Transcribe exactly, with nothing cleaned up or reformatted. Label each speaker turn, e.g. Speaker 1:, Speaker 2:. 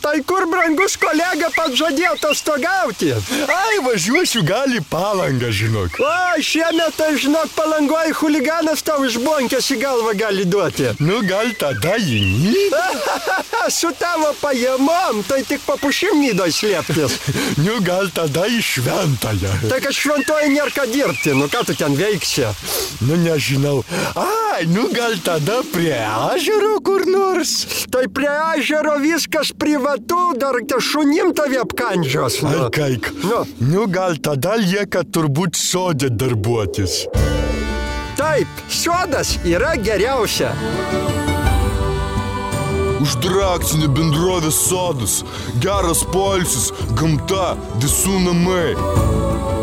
Speaker 1: Tai kur, brangus kolega, pats žadėjo atostogauti?
Speaker 2: Ai, važiuosiu gal į Palangą, žinok.
Speaker 1: O, šiemet, tai žinok, Palangoje chuliganas tau iš bonkės į galvą gali duoti.
Speaker 2: Nu, gal tada į Nidą?
Speaker 1: Su tavo pajamom, tai tik papušim Nidoj slėptis.
Speaker 2: Nu, gal tada į Šventąją.
Speaker 1: Tai kad Šventoje nėra ką dirbti, nu ką tu ten veiksi?
Speaker 2: Nu, nežinau. Ai, nu, gal tada prie ežero kur nors?
Speaker 1: Tai prie ežero viskas privatu, dar te šunim tave apkandžios.
Speaker 2: Ai, kaik.
Speaker 1: Nu.
Speaker 2: Nu, gal tada lieka turbūt sode darbuotis.
Speaker 1: Taip, sodas yra geriausia.
Speaker 2: Uždrakcinė bendrovės sodas, geras poilsis, gamta, visų namai.